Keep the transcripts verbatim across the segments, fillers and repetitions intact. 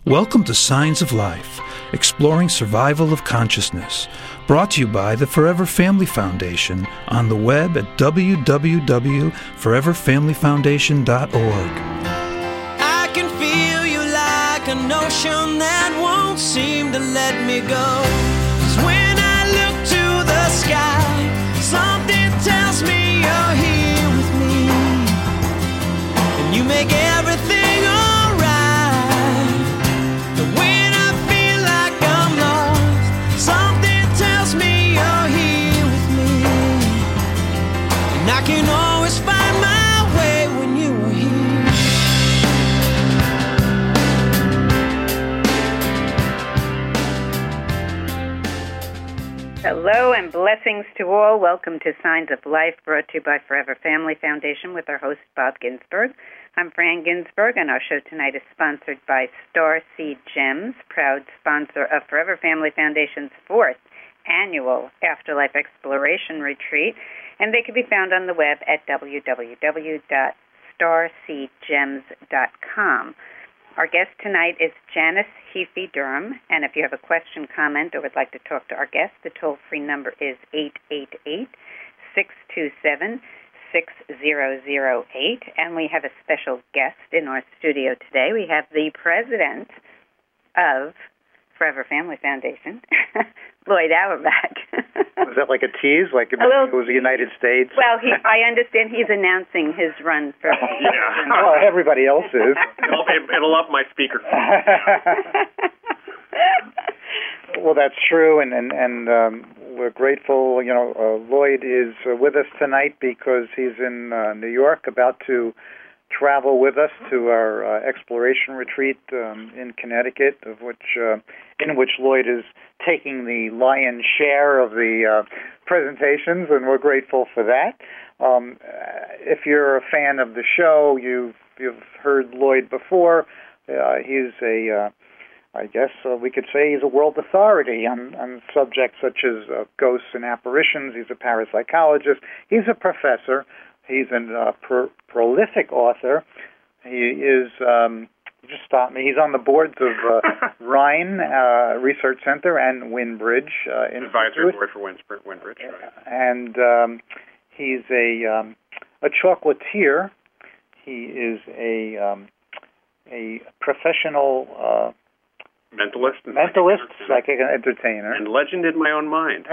Welcome to Signs of Life, exploring survival of consciousness, brought to you by the Forever Family Foundation on the web at w w w dot forever family foundation dot org. I can feel you like an ocean that won't seem to let me go. 'Cause when I look to the sky, something tells me you're here with me, and you make everything alright. But when I feel like I'm lost, something tells me you're here with me, and I can always find my way when you are here. Hello and blessings to all. Welcome to Signs of Life, brought to you by Forever Family Foundation with our host, Bob Ginsberg. I'm Fran Ginsberg, and our show tonight is sponsored by Star Seed Gems, proud sponsor of Forever Family Foundation's fourth annual Afterlife Exploration Retreat, and they can be found on the web at w w w dot star seed gems dot com. Our guest tonight is Janice Heafy Durham, and if you have a question, comment, or would like to talk to our guest, the toll-free number is eight eight eight, six two seven, six zero zero eight, and we have a special guest in our studio today. We have the president of Forever Family Foundation, Lloyd Auerbach. Was that like a tease, like it little, was the United States? Well, he, I understand he's announcing his run for... Yeah. Well, everybody else is. It'll, it'll up my speaker. Well, that's true, and, and, and um, we're grateful. You know, uh, Lloyd is uh, with us tonight because he's in uh, New York, about to travel with us to our uh, exploration retreat um, in Connecticut, of which uh, in which Lloyd is taking the lion's share of the uh, presentations, and we're grateful for that. Um, if you're a fan of the show, you've you've heard Lloyd before. Uh, he's a uh, I guess uh, we could say he's a world authority on, on subjects such as uh, ghosts and apparitions. He's a parapsychologist. He's a professor. He's a uh, pro- prolific author. He is, um, just stop me, he's on the boards of uh, Rhine uh, Research Center and Windbridge uh, Institute. Advisory board for Windbridge, Windbridge right. And um, he's a um, a chocolatier. He is a um, a professional uh, mentalist, and mentalist, psychic and entertainer, and legend in my own mind.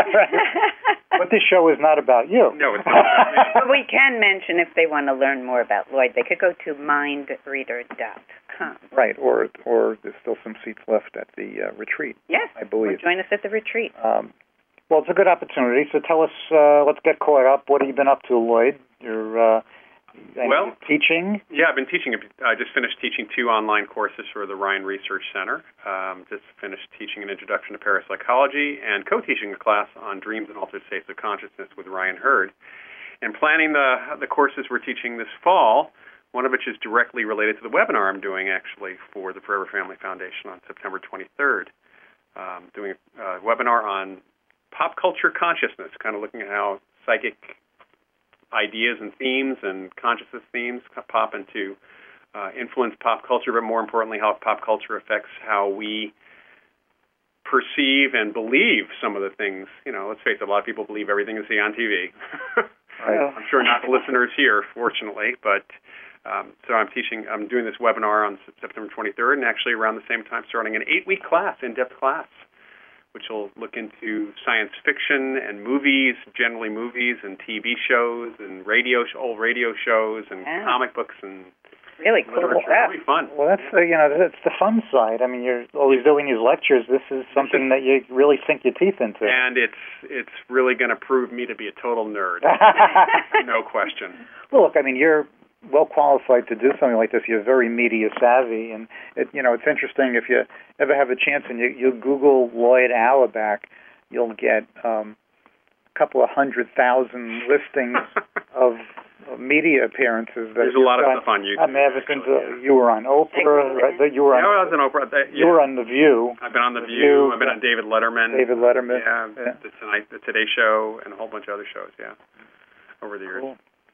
But this show is not about you. No, it's not. But we can mention, if they want to learn more about Lloyd, they could go to mind reader dot com. Right, or or there's still some seats left at the uh, retreat. Yes, I believe. Or join us at the retreat. Um, well, it's a good opportunity. So tell us, uh, let's get caught up. What have you been up to, Lloyd? You're uh, well teaching. Yeah, I've been teaching. I just finished teaching two online courses for the Rhine Research Center. Um, just finished teaching an introduction to parapsychology and co-teaching a class on dreams and altered states of consciousness with Ryan Hurd. And planning the the courses we're teaching this fall, one of which is directly related to the webinar I'm doing actually for the Forever Family Foundation on September twenty-third. Um, doing a webinar on pop culture consciousness, kind of looking at how psychic ideas and themes and consciousness themes pop into uh, influence pop culture, but more importantly, how pop culture affects how we perceive and believe some of the things. You know, let's face it, a lot of people believe everything they see on T V. Right. I'm sure not the listeners here, fortunately, but um, so I'm teaching, I'm doing this webinar on September twenty-third, and actually around the same time starting an eight-week class, in-depth class, which will look into science fiction and movies, generally movies and T V shows and radio, old radio shows and yeah. comic books and really cool literature. stuff. Really fun. Well, that's the, you know, that's the fun side. I mean, you're always doing these lectures. This is something that you really sink your teeth into. And it's it's really going to prove me to be a total nerd. No question. Well, look, I mean, you're well qualified to do something like this. You're very media savvy, and it, you know, it's interesting if you ever have a chance and you, you Google Lloyd Auerbach, you'll get um, a couple of hundred thousand listings of, of media appearances. That There's a lot of done. stuff on YouTube. I mean, ever since uh, you were on Oprah, right? You were on. Yeah, I was on Oprah. That, yeah. You were on The View. I've been on The, The View. View. I've been on David Letterman. David Letterman. Yeah, yeah. The Tonight, the Today Show, and a whole bunch of other shows. Yeah, over the years. Cool.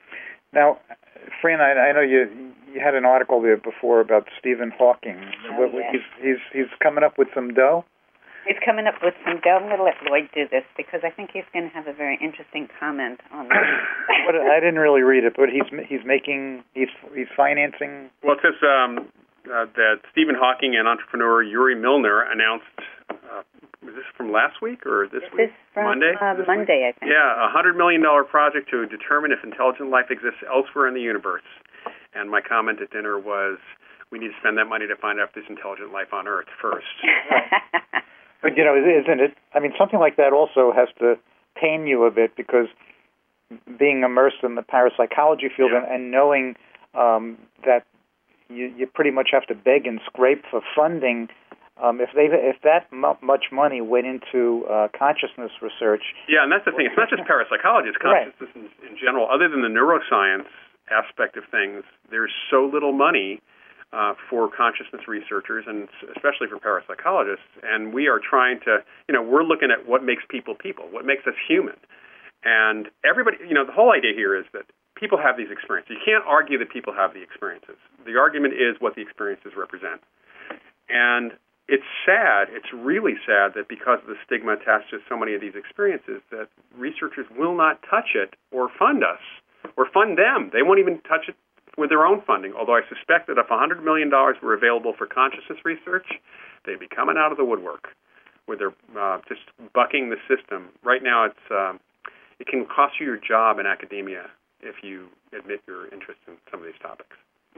Now, Fran, I, I know you you had an article there before about Stephen Hawking. Oh, what, yeah. He's he's he's coming up with some dough. He's coming up with some dough. I'm going to let Lloyd do this because I think he's going to have a very interesting comment on this. What, I didn't really read it, but he's he's making he's he's financing. Well, it says um, uh, that Stephen Hawking and entrepreneur Yuri Milner announced. Uh, was this from last week or this, this week? Is from, Monday. Uh, this Monday, week? I think. Yeah, a hundred million dollar project to determine if intelligent life exists elsewhere in the universe. And my comment at dinner was, we need to spend that money to find out if there's intelligent life on Earth first. But, you know, isn't it? I mean, something like that also has to pain you a bit because being immersed in the parapsychology field yeah. and, and knowing um, that you, you pretty much have to beg and scrape for funding. Um, if they if that m- much money went into uh, consciousness research. Yeah, and that's the thing. It's not just parapsychology. It's consciousness right. in, in general. Other than the neuroscience aspect of things, there's so little money Uh, for consciousness researchers and especially for parapsychologists, and we are trying to, you know, we're looking at what makes people people, what makes us human. And everybody, you know, the whole idea here is that people have these experiences. You can't argue that people have the experiences. The argument is what the experiences represent. And it's sad, it's really sad that because of the stigma attached to so many of these experiences that researchers will not touch it or fund us or fund them. They won't even touch it with their own funding, although I suspect that if one hundred million dollars were available for consciousness research, they'd be coming out of the woodwork where they're uh, just bucking the system. Right now, it's um, it can cost you your job in academia if you admit your interest in some of these topics.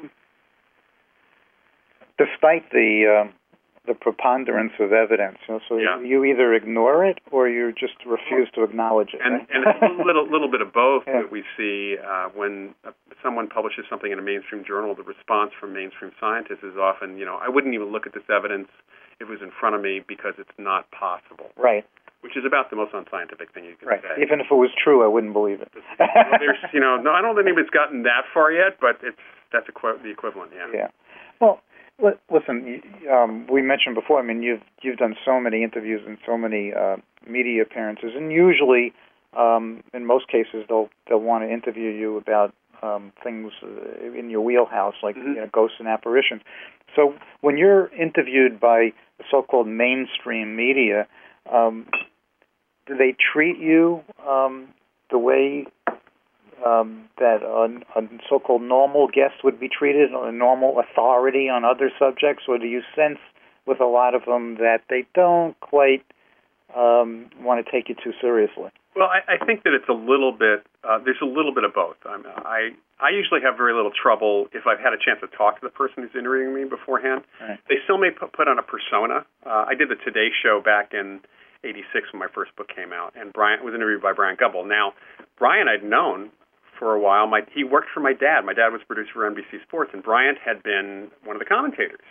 Despite the uh, the preponderance of evidence, you know, so yeah. you either ignore it or you just refuse to acknowledge it. And, right? and it's a little little bit of both yeah. that we see uh, when uh, someone publishes something in a mainstream journal. The response from mainstream scientists is often, you know, I wouldn't even look at this evidence if it was in front of me because it's not possible. Right. Which is about the most unscientific thing you can right. say. Even if it was true, I wouldn't believe it. well, there's, you know, no, I don't think anybody's gotten that far yet, but it's that's equi- the equivalent. Yeah. Yeah. Well. Listen, um, we mentioned before. I mean, you've you've done so many interviews and so many uh, media appearances, and usually, um, in most cases, they'll they'll want to interview you about um, things in your wheelhouse, like mm-hmm. you know, ghosts and apparitions. So, when you're interviewed by the so-called mainstream media, um, do they treat you um, the way Um, that a, a so-called normal guest would be treated, a normal authority on other subjects, or do you sense with a lot of them that they don't quite um, want to take you too seriously? Well, I, I think that it's a little bit, uh, there's a little bit of both. I'm, I I usually have very little trouble if I've had a chance to talk to the person who's interviewing me beforehand. Right. They still may put, put on a persona. Uh, I did the Today Show back in eighty-six when my first book came out, and Brian was interviewed by Brian Gumbel. Now, Brian I'd known for a while. My, he worked for my dad. My dad was producer for N B C Sports, and Bryant had been one of the commentators.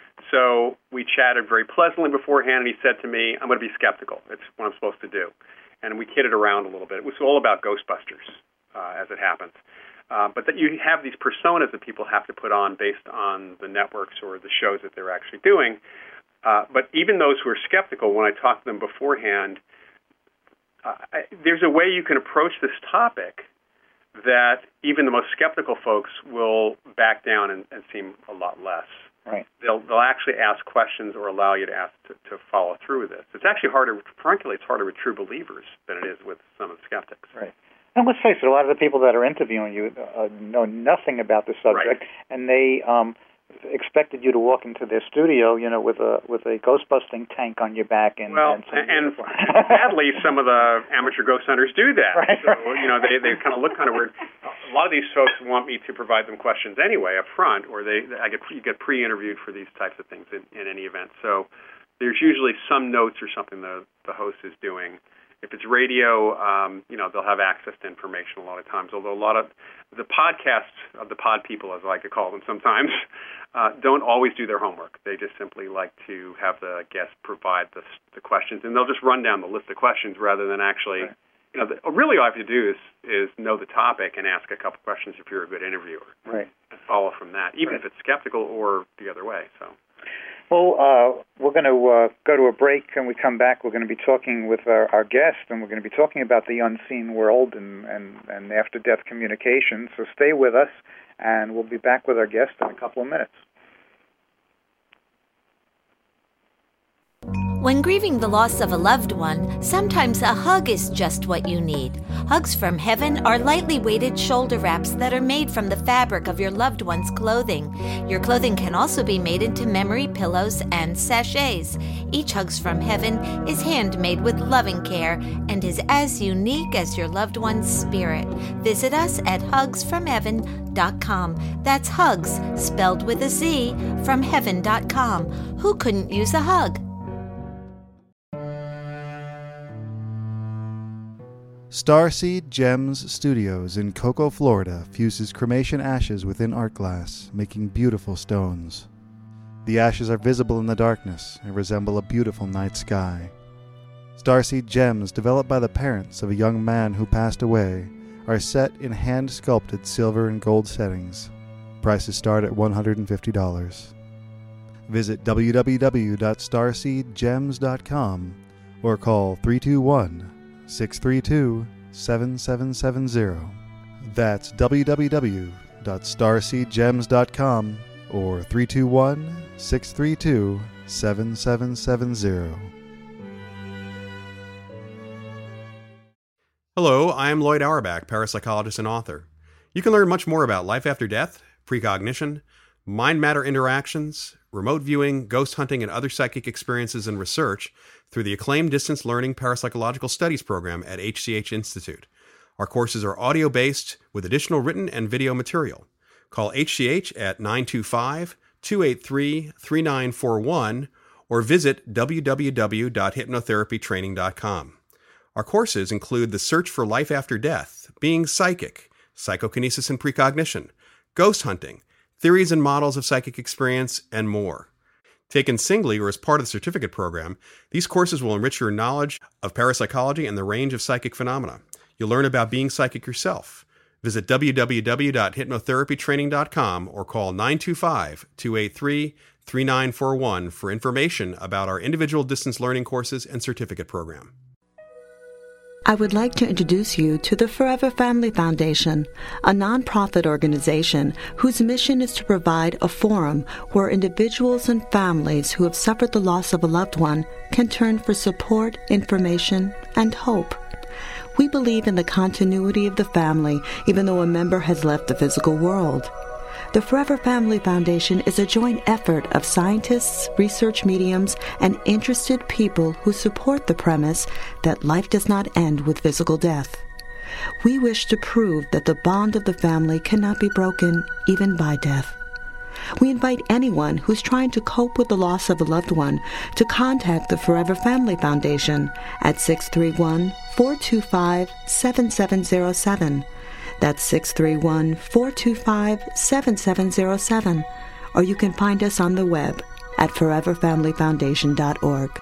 So we chatted very pleasantly beforehand, and he said to me, I'm going to be skeptical. It's what I'm supposed to do. And we kidded around a little bit. It was all about Ghostbusters, uh, as it happens. Uh, but that you have these personas that people have to put on based on the networks or the shows that they're actually doing. Uh, but even those who are skeptical, when I talk to them beforehand, uh, I, there's a way you can approach this topic that even the most skeptical folks will back down and, and seem a lot less. Right. They'll they'll actually ask questions or allow you to ask to, to follow through with this. It's actually harder, frankly, it's harder with true believers than it is with some of the skeptics. Right. And let's face it, a lot of the people that are interviewing you uh, know nothing about the subject, right. and they um, expected you to walk into their studio, you know, with a with a ghost-busting tank on your back. And well, and, some and sadly, some of the amateur ghost hunters do that. Right, so right. you know, they they kind of look kind of weird. A lot of these folks want me to provide them questions anyway up front, or they I get you get pre-interviewed for these types of things in, in any event. So there's usually some notes or something the the host is doing. If it's radio, um, you know, they'll have access to information a lot of times, although a lot of the podcasts of the pod people, as I like to call them sometimes, uh, don't always do their homework. They just simply like to have the guest provide the, the questions, and they'll just run down the list of questions rather than actually, right. you know, the, really all I have to do is, is know the topic and ask a couple questions if you're a good interviewer. Right. And follow from that, even right. if it's skeptical or the other way. So. Well, uh, we're going to uh, go to a break, and we come back. We're going to be talking with our, our guest, and we're going to be talking about the unseen world and, and, and after-death communication. So stay with us, and we'll be back with our guest in a couple of minutes. When grieving the loss of a loved one, sometimes a hug is just what you need. Hugs from Heaven are lightly weighted shoulder wraps that are made from the fabric of your loved one's clothing. Your clothing can also be made into memory pillows and sachets. Each Hugs from Heaven is handmade with loving care and is as unique as your loved one's spirit. Visit us at hugs from heaven dot com. That's Hugs, spelled with a Z, from heaven dot com. Who couldn't use a hug? Starseed Gems Studios in Cocoa, Florida fuses cremation ashes within art glass, making beautiful stones. The ashes are visible in the darkness and resemble a beautiful night sky. Starseed Gems, developed by the parents of a young man who passed away, are set in hand-sculpted silver and gold settings. Prices start at one hundred fifty dollars. Visit w w w dot starseed gems dot com or call three two one, six three two, seven seven seven zero. That's w w w dot starseed gems dot com or three two one, six three two, seven seven seven zero. Hello, I am Lloyd Auerbach, parapsychologist and author. You can learn much more about life after death, precognition, mind-matter interactions, remote viewing, ghost hunting, and other psychic experiences and research through the acclaimed Distance Learning Parapsychological Studies program at H C H Institute. Our courses are audio-based with additional written and video material. Call H C H at nine two five, two eight three, three nine four one or visit w w w dot hypnotherapy training dot com. Our courses include the Search for Life After Death, Being Psychic, Psychokinesis and Precognition, Ghost Hunting, Theories and Models of Psychic Experience, and more. Taken singly or as part of the certificate program, these courses will enrich your knowledge of parapsychology and the range of psychic phenomena. You'll learn about being psychic yourself. Visit w w w dot hypnotherapy training dot com or call nine two five, two eight three, three nine four one for information about our individual distance learning courses and certificate program. I would like to introduce you to the Forever Family Foundation, a nonprofit organization whose mission is to provide a forum where individuals and families who have suffered the loss of a loved one can turn for support, information, and hope. We believe in the continuity of the family, even though a member has left the physical world. The Forever Family Foundation is a joint effort of scientists, research mediums, and interested people who support the premise that life does not end with physical death. We wish to prove that the bond of the family cannot be broken even by death. We invite anyone who's trying to cope with the loss of a loved one to contact the Forever Family Foundation at six three one, four two five, seven seven zero seven. That's six three one, four two five, seven seven zero seven. Or you can find us on the web at forever family foundation dot org.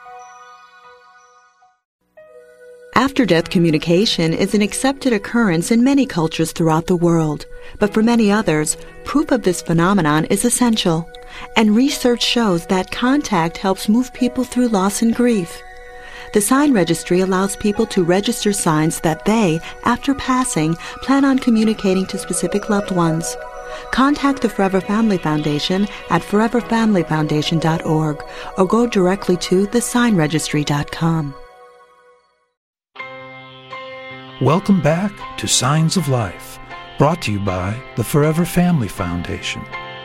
After-death communication is an accepted occurrence in many cultures throughout the world. But for many others, proof of this phenomenon is essential. And research shows that contact helps move people through loss and grief. The Sign Registry allows people to register signs that they, after passing, plan on communicating to specific loved ones. Contact the Forever Family Foundation at forever family foundation dot org or go directly to the sign registry dot com. Welcome back to Signs of Life, brought to you by the Forever Family Foundation.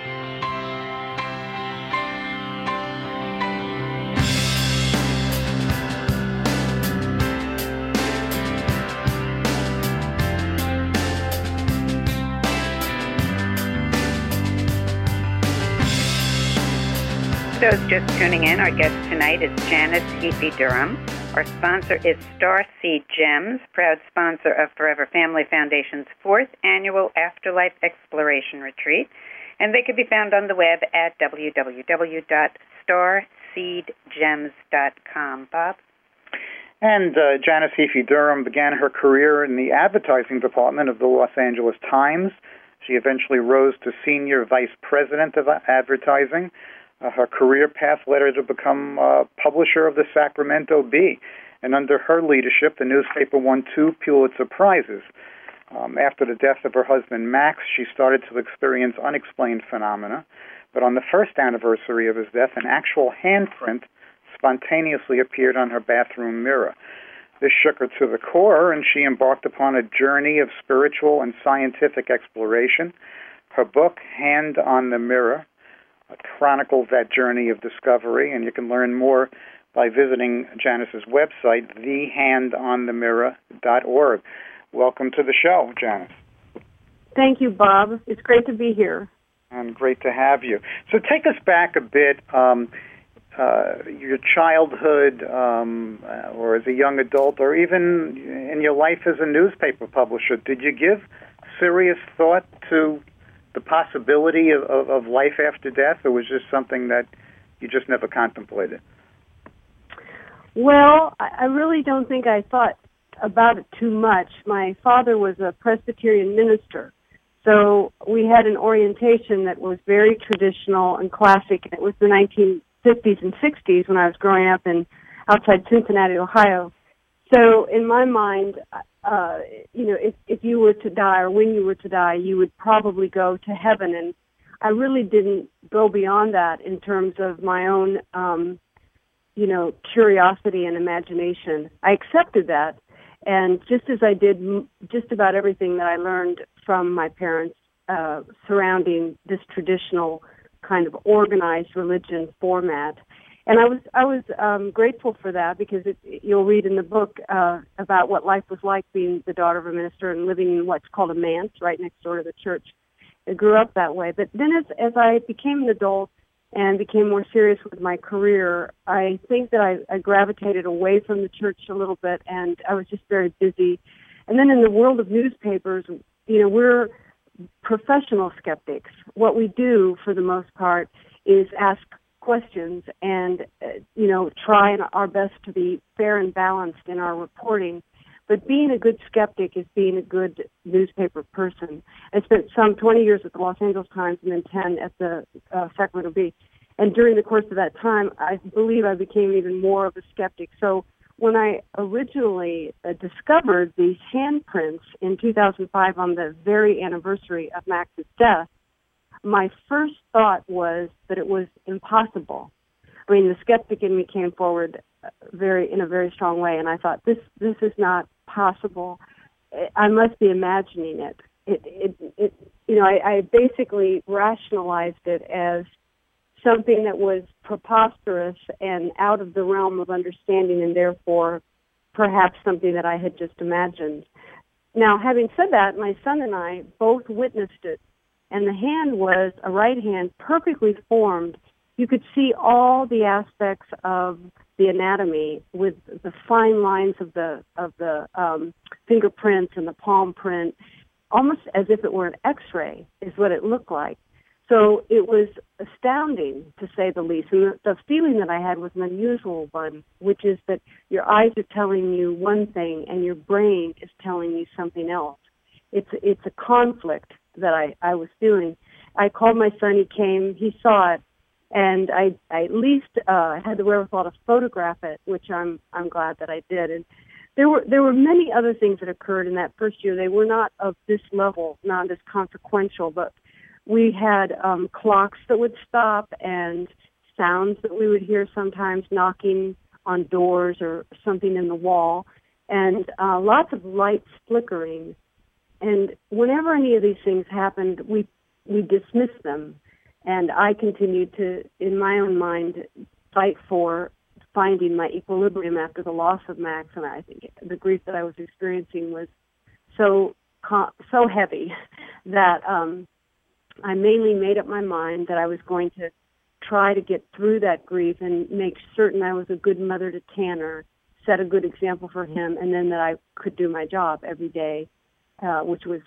those just tuning in, our guest tonight is Janice Heaphy-Durham. Our sponsor is Starseed Gems, proud sponsor of Forever Family Foundation's fourth annual Afterlife Exploration Retreat. And they can be found on the web at w w w dot starseed gems dot com. Bob? And uh, Janice Heaphy-Durham began her career in the advertising department of the Los Angeles Times. She eventually rose to senior vice president of advertising. Uh, her career path led her to become uh, publisher of the Sacramento Bee, and under her leadership, the newspaper won two Pulitzer Prizes. Um, after the death of her husband, Max, she started to experience unexplained phenomena, but on the first anniversary of his death, an actual handprint spontaneously appeared on her bathroom mirror. This shook her to the core, and she embarked upon a journey of spiritual and scientific exploration. Her book, Hand on the Mirror, chronicles that journey of discovery, and you can learn more by visiting Janice's website, the hand on the mirror dot org. Welcome to the show, Janice. Thank you, Bob. It's great to be here. And great to have you. So take us back a bit, um, uh, your childhood, um, uh, or as a young adult, or even in your life as a newspaper publisher. Did you give serious thought to the possibility of, of, of life after death, or was this something that you just never contemplated? Well, I really don't think I thought about it too much. My father was a Presbyterian minister, so we had an orientation that was very traditional and classic. It was the nineteen fifties and sixties when I was growing up in outside Cincinnati, Ohio. So in my mind, uh, you know, if, if you were to die or when you were to die, you would probably go to heaven. And I really didn't go beyond that in terms of my own, um, you know, curiosity and imagination. I accepted that. And just as I did m- just about everything that I learned from my parents uh, surrounding this traditional kind of organized religion format. And I was I was um, grateful for that because it, you'll read in the book uh, about what life was like being the daughter of a minister and living in what's called a manse right next door to the church. I grew up that way. But then as, as I became an adult and became more serious with my career, I think that I, I gravitated away from the church a little bit, and I was just very busy. And then in the world of newspapers, you know, we're professional skeptics. What we do, for the most part, is ask questions and, uh, you know, try our best to be fair and balanced in our reporting. But being a good skeptic is being a good newspaper person. I spent some twenty years at the Los Angeles Times and then ten at the uh, Sacramento Bee. And during the course of that time, I believe I became even more of a skeptic. So when I originally uh, discovered these handprints in two thousand five on the very anniversary of Max's death, my first thought was that it was impossible. I mean, the skeptic in me came forward very in a very strong way, and I thought, this this is not possible. I must be imagining it. It, it, it you know, I, I basically rationalized it as something that was preposterous and out of the realm of understanding, and therefore perhaps something that I had just imagined. Now, having said that, my son and I both witnessed it, and the hand was a right hand, perfectly formed. You could see all the aspects of the anatomy with the fine lines of the of the um, fingerprints and the palm print, almost as if it were an X-ray, is what it looked like. So it was astounding, to say the least. And the, the feeling that I had was an unusual one, which is that your eyes are telling you one thing and your brain is telling you something else. It's it's a conflict that I, I was feeling. I called my son, he came, he saw it, and I, I at least uh, had the wherewithal to photograph it, which I'm I'm glad that I did. And there were there were many other things that occurred in that first year. They were not of this level, not as consequential, but we had um, clocks that would stop and sounds that we would hear sometimes, knocking on doors or something in the wall, and uh, lots of lights flickering. And whenever any of these things happened, we we dismissed them. And I continued to, in my own mind, fight for finding my equilibrium after the loss of Max. And I think the grief that I was experiencing was so so heavy that um, I mainly made up my mind that I was going to try to get through that grief and make certain I was a good mother to Tanner, set a good example for him, and then that I could do my job every day, uh, which was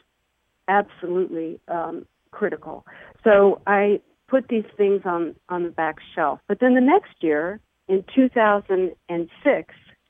absolutely um, critical. So I put these things on, on the back shelf. But then the next year, in two thousand six,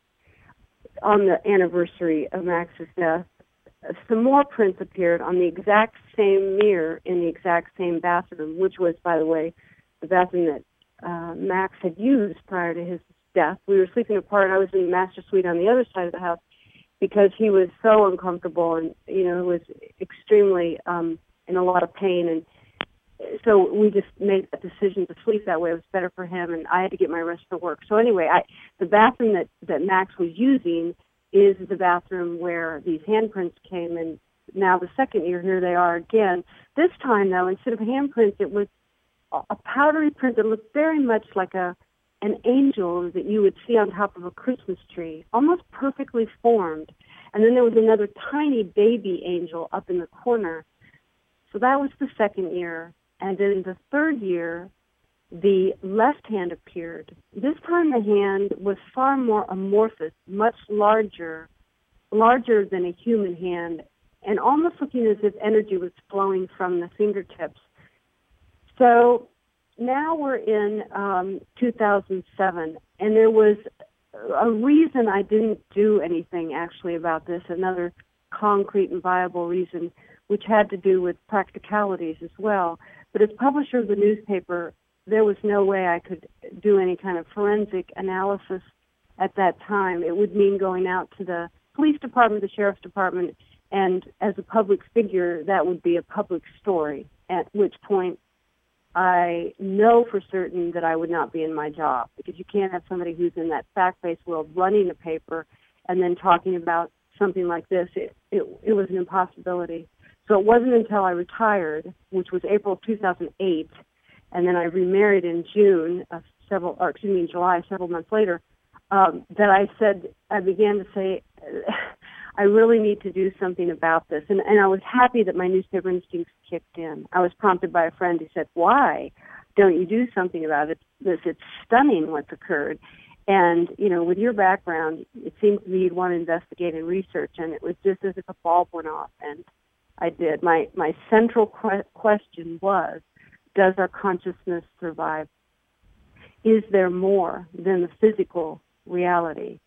on the anniversary of Max's death, some more prints appeared on the exact same mirror in the exact same bathroom, which was, by the way, the bathroom that uh, Max had used prior to his death. We were sleeping apart. I was in the master suite on the other side of the house because he was so uncomfortable and, you know, was extremely um, in a lot of pain. And so we just made a decision to sleep that way. It was better for him, and I had to get my rest for work. So anyway, I, the bathroom that, that Max was using is the bathroom where these handprints came, and now the second year, here they are again. This time, though, instead of handprints, it was a powdery print that looked very much like a an angel that you would see on top of a Christmas tree, almost perfectly formed. And then there was another tiny baby angel up in the corner. So that was the second year. And then the third year, the left hand appeared. This time the hand was far more amorphous, much larger, larger than a human hand, and almost looking as if energy was flowing from the fingertips. So now we're in um, two thousand seven, and there was a reason I didn't do anything actually about this, another concrete and viable reason, which had to do with practicalities as well. But as publisher of the newspaper, there was no way I could do any kind of forensic analysis at that time. It would mean going out to the police department, the sheriff's department, and as a public figure, that would be a public story, at which point I know for certain that I would not be in my job, because you can't have somebody who's in that fact-based world running a paper and then talking about something like this. It, it, it was an impossibility. So it wasn't until I retired, which was April of two thousand eight, and then I remarried in June, of several, or excuse me, in July, several months later, um, that I said, I began to say, I really need to do something about this. And, and I was happy that my newspaper instincts kicked in. I was prompted by a friend who said, why don't you do something about it? This, it's stunning what's occurred. And, you know, with your background, it seems to me you'd want to investigate and research, and it was just as if a bulb went off, and I did. My, my central que- question was, does our consciousness survive? Is there more than the physical reality?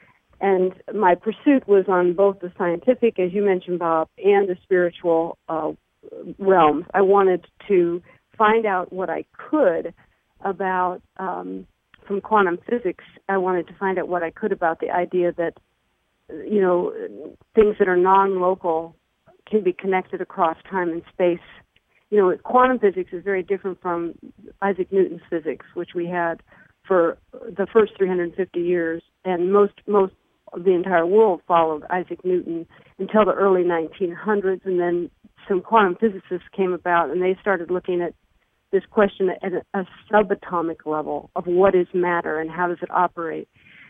And my pursuit was on both the scientific, as you mentioned, Bob, and the spiritual uh, realms. I wanted to find out what I could about, um, from quantum physics, I wanted to find out what I could about the idea that, you know, things that are non-local can be connected across time and space. You know, quantum physics is very different from Isaac Newton's physics, which we had for the first three hundred fifty years, and most most the entire world followed Isaac Newton until the early nineteen hundreds, and then some quantum physicists came about, and they started looking at this question at a, a subatomic level of what is matter and how does it operate.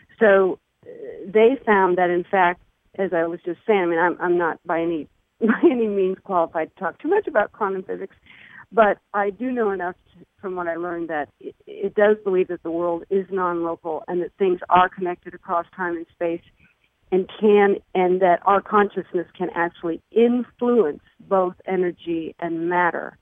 So uh, they found that, in fact, as I was just saying, I mean, I'm, I'm not by any by any means qualified to talk too much about quantum physics, but I do know enough to, from what I learned that it, it does believe that the world is non-local and that things are connected across time and space, and can and that our consciousness can actually influence both energy and matter.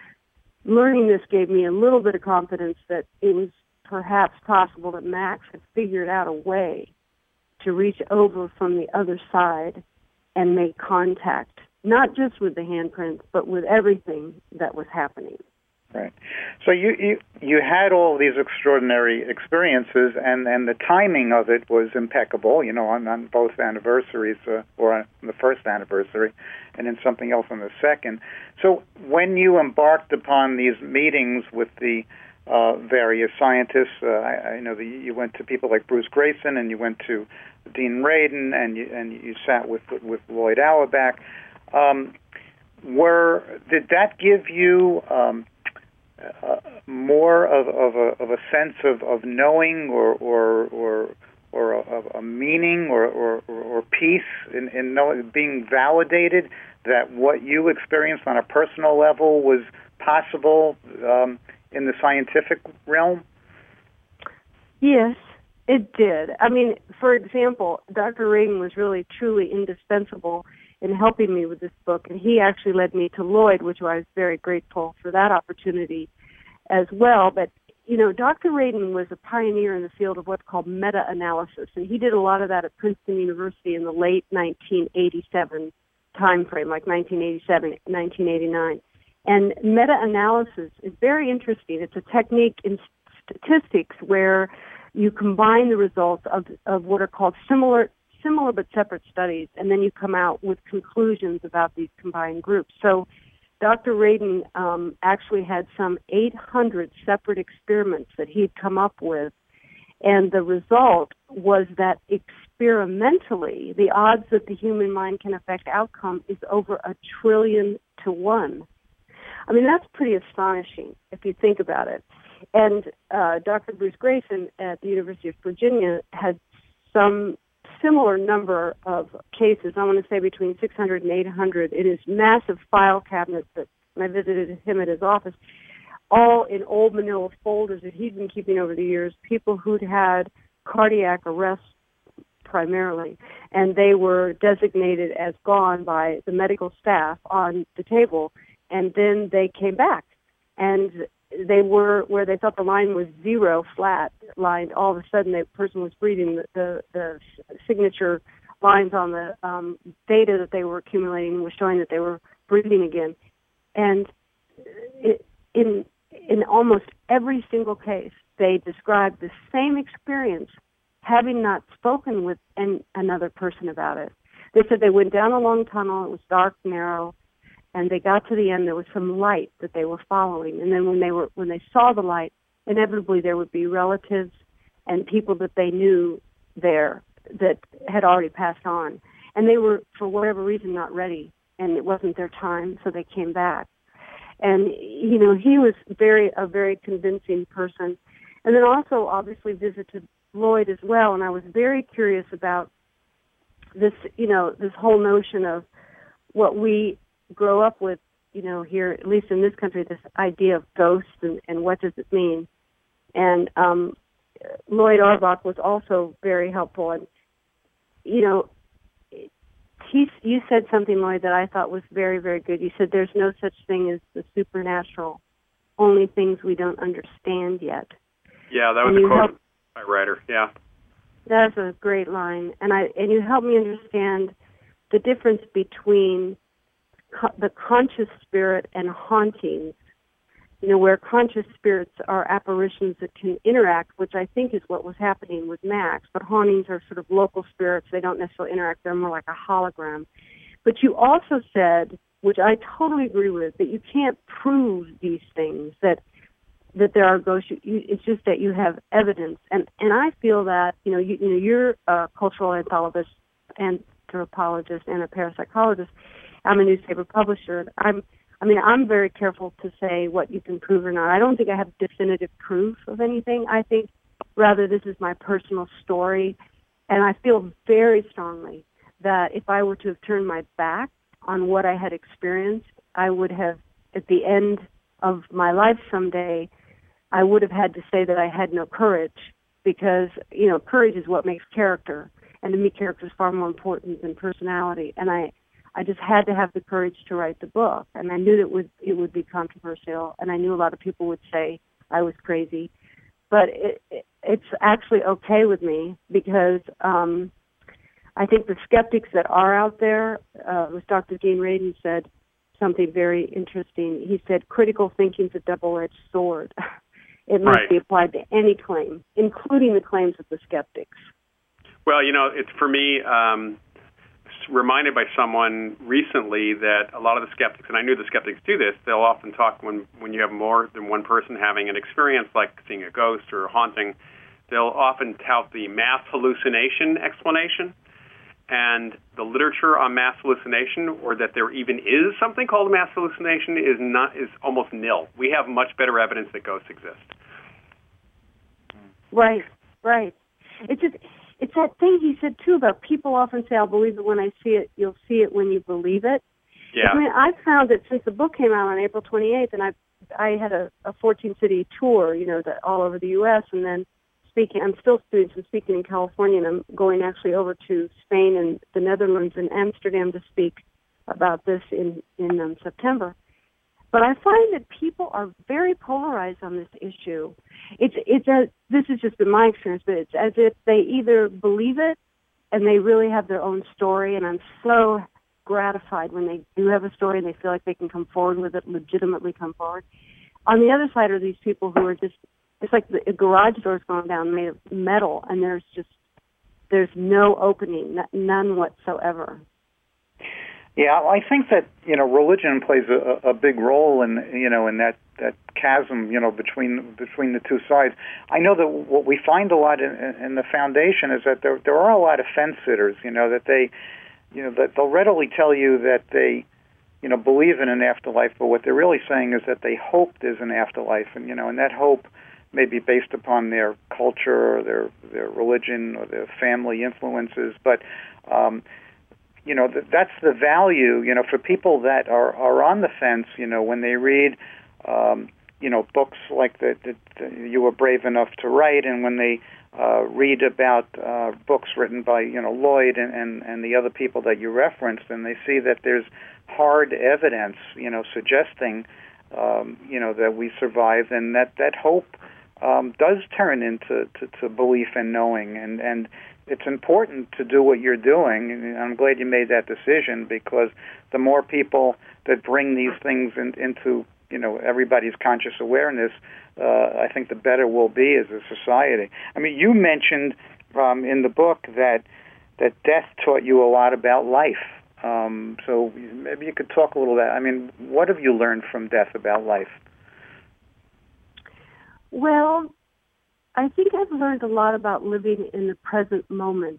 Learning this gave me a little bit of confidence that it was perhaps possible that Max had figured out a way to reach over from the other side and make contact, not just with the handprints, but with everything that was happening. Right. So you, you you had all these extraordinary experiences, and, and the timing of it was impeccable, you know, on, on both anniversaries, uh, or on the first anniversary, and then something else on the second. So when you embarked upon these meetings with the uh, various scientists, uh, I, I know that you went to people like Bruce Grayson, and you went to Dean Radin, and you, and you sat with with Lloyd Auerbach. Um, were did that give you um, Uh, more of, of, a, of a sense of, of knowing or or or, or a, a meaning or, or, or peace in, in knowing, being validated that what you experienced on a personal level was possible um, in the scientific realm? Yes, it did. I mean, for example, Doctor Radin was really, truly indispensable in helping me with this book, and he actually led me to Lloyd, which I was very grateful for that opportunity as well. But, you know, Doctor Radin was a pioneer in the field of what's called meta-analysis, and he did a lot of that at Princeton University in the late nineteen eighty-seven time frame, like nineteen eighty-seven, nineteen eighty-nine. And meta-analysis is very interesting. It's a technique in statistics where you combine the results of, of what are called similar similar but separate studies, and then you come out with conclusions about these combined groups. So Doctor Radin um, actually had some eight hundred separate experiments that he'd come up with, and the result was that experimentally, the odds that the human mind can affect outcome is over a trillion to one. I mean, that's pretty astonishing if you think about it. And uh, Doctor Bruce Grayson at the University of Virginia had some similar number of cases, I want to say between six hundred and eight hundred, in his massive file cabinet that when I visited him at his office, all in old manila folders that he'd been keeping over the years, people who'd had cardiac arrest primarily, and they were designated as gone by the medical staff on the table, and then they came back, and they were where they thought the line was zero, flat line. All of a sudden, the person was breathing. The, the, the signature lines on the um, data that they were accumulating was showing that they were breathing again. And it, in in almost every single case, they described the same experience, having not spoken with an, another person about it. They said they went down a long tunnel. It was dark, narrow. And they got to the end, there was some light that they were following. And then when they were when they saw the light, inevitably there would be relatives and people that they knew there that had already passed on. And they were, for whatever reason, not ready, and it wasn't their time, so they came back. And, you know, he was very a very convincing person. And then also, obviously, visited Lloyd as well, and I was very curious about this, you know, this whole notion of what we grow up with, you know, here, at least in this country, this idea of ghosts and, and what does it mean. And um, Lloyd Auerbach was also very helpful. And, you know, he, you said something, Lloyd, that I thought was very, very good. You said there's no such thing as the supernatural, only things we don't understand yet. Yeah, that was and a quote helped, by a writer, yeah. That's a great line. And I and you helped me understand the difference between the conscious spirit and hauntings, you know, where conscious spirits are apparitions that can interact, which I think is what was happening with Max, but hauntings are sort of local spirits. They don't necessarily interact. They're more like a hologram. But you also said, which I totally agree with, that you can't prove these things, that that there are ghosts. You, you, it's just that you have evidence. And, and I feel that, you know, you, you know, you're a cultural anthropologist, anthropologist and a parapsychologist. I'm a newspaper publisher. I'm, I mean, I'm very careful to say what you can prove or not. I don't think I have definitive proof of anything. I think rather this is my personal story, and I feel very strongly that if I were to have turned my back on what I had experienced, I would have, at the end of my life someday, I would have had to say that I had no courage, because, you know, courage is what makes character, and to me, character is far more important than personality. And I I just had to have the courage to write the book, and I knew that it would, it would be controversial, and I knew a lot of people would say I was crazy, but it, it, it's actually okay with me, because um, I think the skeptics that are out there, uh, as Doctor Dean Radin said something very interesting. He said, critical thinking is a double-edged sword. It must right. be applied to any claim, including the claims of the skeptics. Well, you know, it's for me... Um reminded by someone recently that a lot of the skeptics, and I knew the skeptics do this, they'll often talk when, when you have more than one person having an experience like seeing a ghost or a haunting, they'll often tout the mass hallucination explanation. And the literature on mass hallucination, or that there even is something called a mass hallucination, is not is almost nil. We have much better evidence that ghosts exist. Right, right. It's just... It's that thing he said, too, about people often say, I'll believe it when I see it. You'll see it when you believe it. Yeah. I mean, I've found that since the book came out on April twenty-eighth, and I I had a, a fourteen-city tour, you know, that all over the U S, and then speaking, I'm still doing some speaking in California, and I'm going actually over to Spain and the Netherlands and Amsterdam to speak about this in, in um, September. But I find that people are very polarized on this issue. It's it's a, this has just been my experience, but it's as if they either believe it and they really have their own story, and I'm so gratified when they do have a story and they feel like they can come forward with it, legitimately come forward. On the other side are these people who are just it's like the a garage door's gone down made of metal, and there's just there's no opening, none whatsoever. Yeah, I think that, you know, religion plays a, a big role in, you know, in that, that chasm, you know, between between the two sides. I know that what we find a lot in, in the foundation is that there there are a lot of fence sitters, you know, that they, you know, that they'll readily tell you that they, you know, believe in an afterlife, but what they're really saying is that they hope there's an afterlife, and, you know, and that hope may be based upon their culture or their their religion or their family influences, but um you know, that's the value, you know, for people that are, are on the fence, you know, when they read, um, you know, books like that you were brave enough to write, and when they uh, read about uh, books written by, you know, Lloyd and, and, and the other people that you referenced, and they see that there's hard evidence, you know, suggesting, um, you know, that we survived, and that, that hope um, does turn into to, to belief and knowing, and, and it's important to do what you're doing, and I'm glad you made that decision, because the more people that bring these things in, into, you know, everybody's conscious awareness, uh, I think the better we'll be as a society. I mean, you mentioned um, in the book that that death taught you a lot about life. Um, so maybe you could talk a little about, I mean, what have you learned from death about life? Well, I think I've learned a lot about living in the present moment,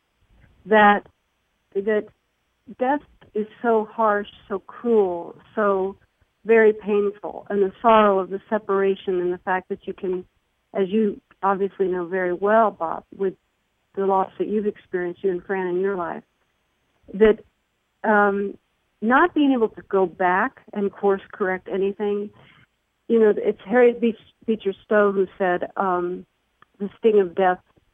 that that death is so harsh, so cruel, so very painful, and the sorrow of the separation and the fact that you can, as you obviously know very well, Bob, with the loss that you've experienced, you and Fran, in your life, that um, not being able to go back and course correct anything, you know, it's Harriet Beecher Stowe who said, um, the sting of death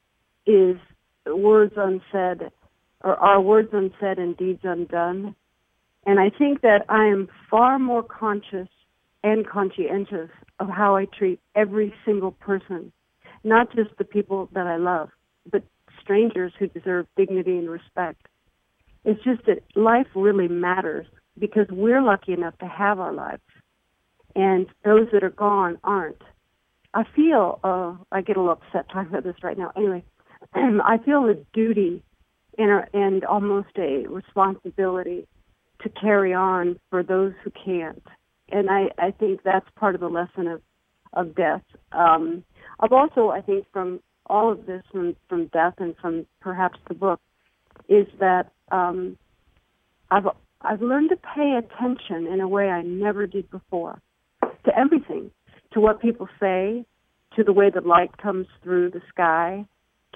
is words unsaid, or are words unsaid and deeds undone. And I think that I am far more conscious and conscientious of how I treat every single person, not just the people that I love, but strangers who deserve dignity and respect. It's just that life really matters, because we're lucky enough to have our lives, and those that are gone aren't. I feel, uh, I get a little upset talking about this right now. Anyway, I feel a duty and, a, and almost a responsibility to carry on for those who can't. And I, I think that's part of the lesson of, of death. Um, I've also, I think, from all of this, from, from death and from perhaps the book, is that um, I've, I've learned to pay attention in a way I never did before to everything. To what people say, to the way the light comes through the sky,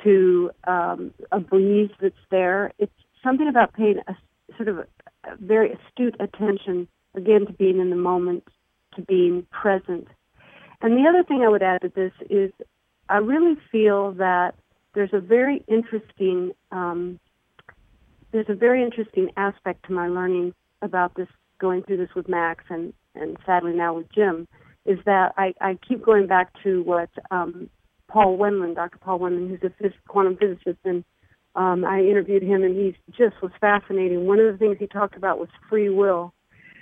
to um, a breeze that's there. It's something about paying a sort of a, a very astute attention, again, to being in the moment, to being present. And the other thing I would add to this is I really feel that there's a very interesting um, there's a very interesting aspect to my learning about this, going through this with Max and, and sadly now with Jim, is that I, I keep going back to what um, Paul Wendland, Doctor Paul Wendland, who's a phys- quantum physicist, and um, I interviewed him, and he just was fascinating. One of the things he talked about was free will.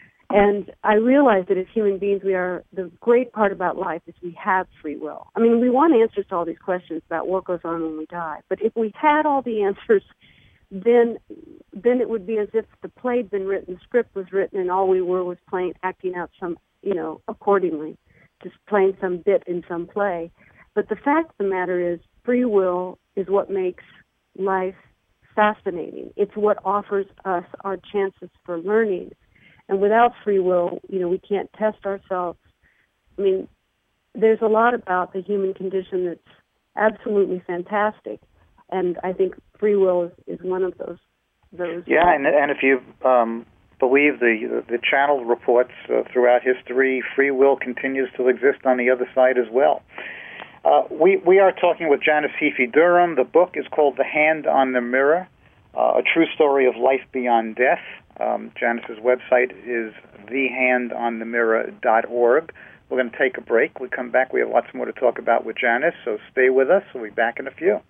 And I realized that as human beings, we are, the great part about life is we have free will. I mean, we want answers to all these questions about what goes on when we die. But if we had all the answers, then then it would be as if the play had been written, the script was written, and all we were was playing, acting out some, you know, accordingly, just playing some bit in some play. But the fact of the matter is, free will is what makes life fascinating. It's what offers us our chances for learning. And without free will, you know, we can't test ourselves. I mean, there's a lot about the human condition that's absolutely fantastic, and I think free will is, is one of those. Those. Yeah, and and if you um, believe the the channel reports uh, throughout history, free will continues to exist on the other side as well. Uh, we we are talking with Janice Heafy-Durham. The book is called The Hand on the Mirror, uh, a true story of life beyond death. Um, Janice's website is the hand on the mirror dot org. We're going to take a break. We come back. We have lots more to talk about with Janice, so stay with us. We'll be back in a few.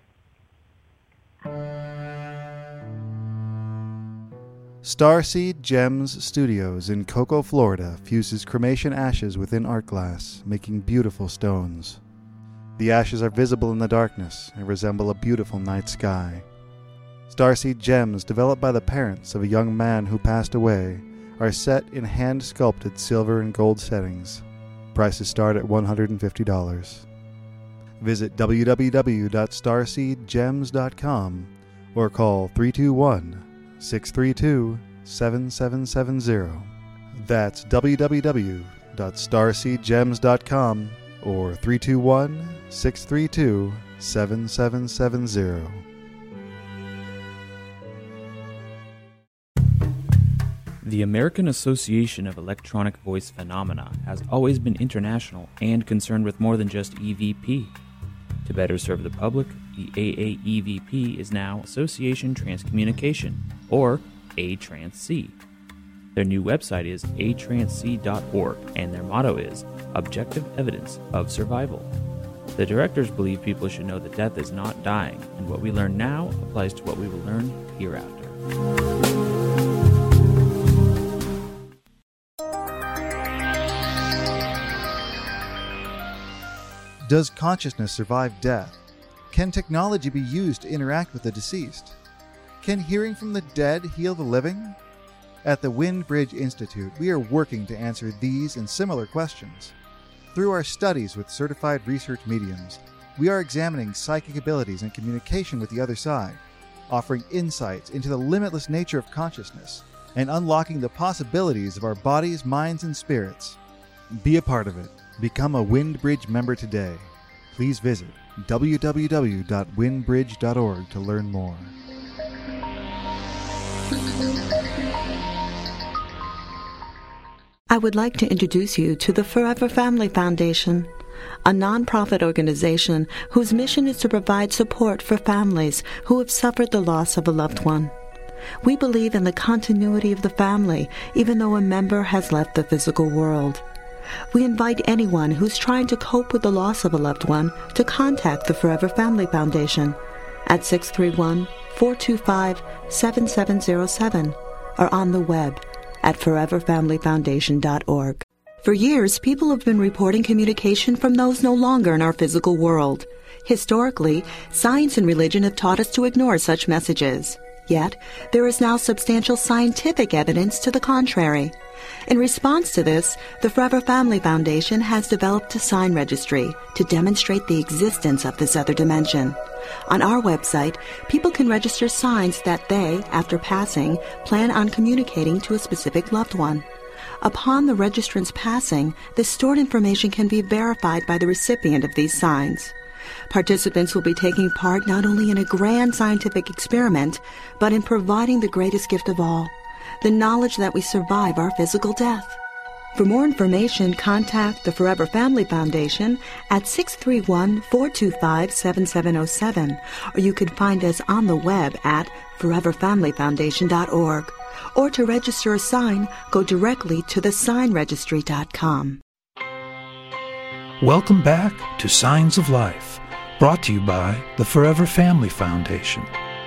Starseed Gems Studios in Cocoa, Florida fuses cremation ashes within art glass, making beautiful stones. The ashes are visible in the darkness and resemble a beautiful night sky. Starseed gems developed by the parents of a young man who passed away are set in hand-sculpted silver and gold settings. Prices start at one hundred fifty dollars. Visit w w w dot starseed gems dot com or call three two one, six three two, seven seven seven zero. That's w w w dot starseed gems dot com or three two one, six three two, seven seven seven zero. The American Association of Electronic Voice Phenomena has always been international and concerned with more than just E V P. To better serve the public, the A A E V P is now Association Transcommunication, or A Trans C. Their new website is a trans c dot org, and their motto is Objective Evidence of Survival. The directors believe people should know that death is not dying, and what we learn now applies to what we will learn hereafter. Does consciousness survive death? Can technology be used to interact with the deceased? Can hearing from the dead heal the living? At the Wind Bridge Institute, we are working to answer these and similar questions. Through our studies with certified research mediums, we are examining psychic abilities and communication with the other side, offering insights into the limitless nature of consciousness, and unlocking the possibilities of our bodies, minds, and spirits. Be a part of it. Become a WindBridge member today. Please visit w w w dot wind bridge dot org to learn more. I would like to introduce you to the Forever Family Foundation, a nonprofit organization whose mission is to provide support for families who have suffered the loss of a loved one. We believe in the continuity of the family, even though a member has left the physical world. We invite anyone who's trying to cope with the loss of a loved one to contact the Forever Family Foundation at six three one, four two five, seven seven zero seven or on the web at forever family foundation dot org. For years, people have been reporting communication from those no longer in our physical world. Historically, science and religion have taught us to ignore such messages. Yet, there is now substantial scientific evidence to the contrary. In response to this, the Forever Family Foundation has developed a sign registry to demonstrate the existence of this other dimension. On our website, people can register signs that they, after passing, plan on communicating to a specific loved one. Upon the registrant's passing, the stored information can be verified by the recipient of these signs. Participants will be taking part not only in a grand scientific experiment, but in providing the greatest gift of all, the knowledge that we survive our physical death. For more information, contact the Forever Family Foundation at six three one, four two five, seven seven zero seven, or you can find us on the web at forever family foundation dot org. Or to register a sign, go directly to the sign registry dot com. Welcome back to Signs of Life, brought to you by the Forever Family Foundation.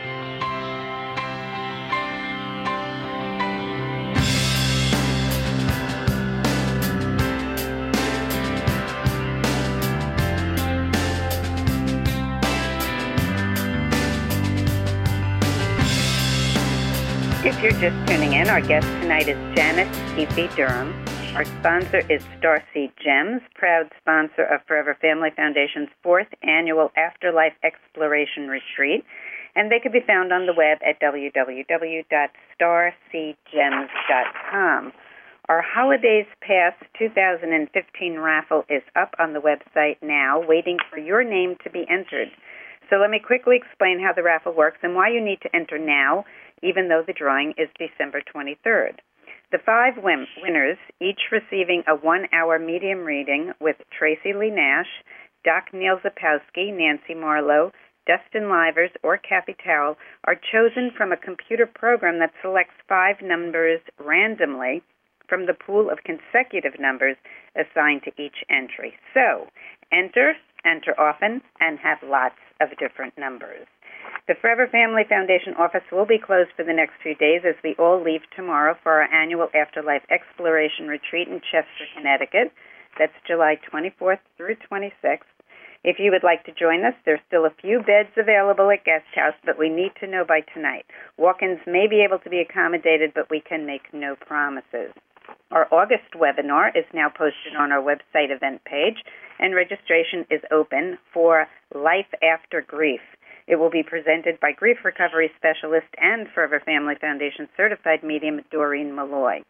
If you're just tuning in, our guest tonight is Janice Keefe Durham. Our sponsor is Starseed Gems, proud sponsor of Forever Family Foundation's fourth annual Afterlife Exploration Retreat, and they can be found on the web at w w w dot starseed gems dot com. Our Holidays Past two thousand fifteen raffle is up on the website now, waiting for your name to be entered. So let me quickly explain how the raffle works and why you need to enter now, even though the drawing is December twenty-third. The five win- winners, each receiving a one-hour medium reading with Tracy Lee Nash, Doc Neil Zapowski, Nancy Marlowe, Dustin Livers, or Kathy Towell, are chosen from a computer program that selects five numbers randomly from the pool of consecutive numbers assigned to each entry. So, enter, enter often, and have lots of different numbers. The Forever Family Foundation office will be closed for the next few days as we all leave tomorrow for our annual Afterlife Exploration Retreat in Chester, Connecticut. That's July twenty-fourth through twenty-sixth. If you would like to join us, there's still a few beds available at Guest House, but we need to know by tonight. Walk-ins may be able to be accommodated, but we can make no promises. Our August webinar is now posted on our website event page, and registration is open for Life After Grief. It will be presented by grief recovery specialist and Forever Family Foundation certified medium Doreen Malloy.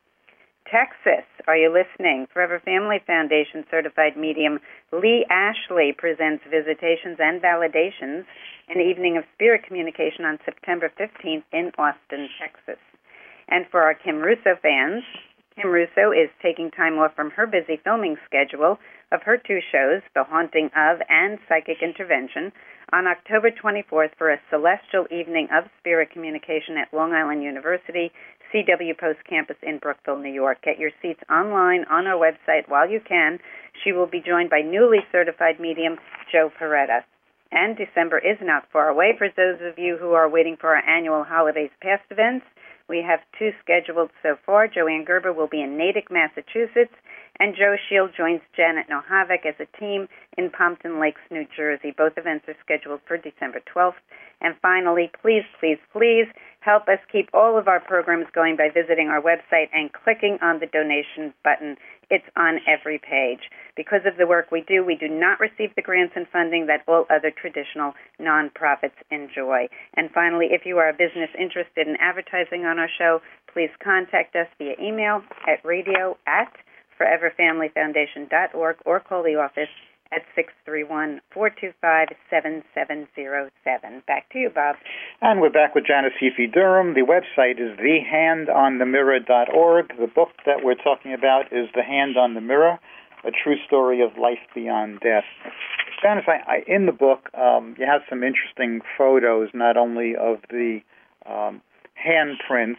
Texas, are you listening? Forever Family Foundation certified medium Lee Ashley presents Visitations and Validations, an evening of spirit communication on September fifteenth in Austin, Texas. And for our Kim Russo fans, Kim Russo is taking time off from her busy filming schedule of her two shows, The Haunting of and Psychic Intervention, on October twenty-fourth for a celestial evening of spirit communication at Long Island University, C W Post Campus in Brookville, New York. Get your seats online on our website while you can. She will be joined by newly certified medium Joe Peretta. And December is not far away. For those of you who are waiting for our annual Holidays Past events, we have two scheduled so far. Joanne Gerber will be in Natick, Massachusetts, and Joe Shield joins Janet Nohavik as a team in Pompton Lakes, New Jersey. Both events are scheduled for December twelfth. And finally, please, please, please help us keep all of our programs going by visiting our website and clicking on the donation button. It's on every page. Because of the work we do, we do not receive the grants and funding that all other traditional nonprofits enjoy. And finally, if you are a business interested in advertising on our show, please contact us via email at radio at forever family foundation dot org or call the office at six three one, four two five, seven seven zero seven. Back to you, Bob. And we're back with Janice Heafy Durham. The website is the hand on the mirror dot org. The book that we're talking about is The Hand on the Mirror, A True Story of Life Beyond Death. Janice, I, I, in the book, um, you have some interesting photos, not only of the um, handprints,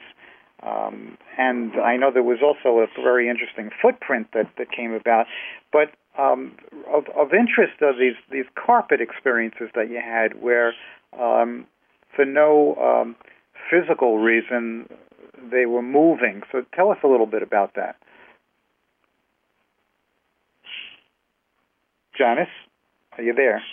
um, and I know there was also a very interesting footprint that, that came about, but Um, of, of interest are these, these carpet experiences that you had where um, for no um, physical reason they were moving. So tell us a little bit about that. Janice, are you there?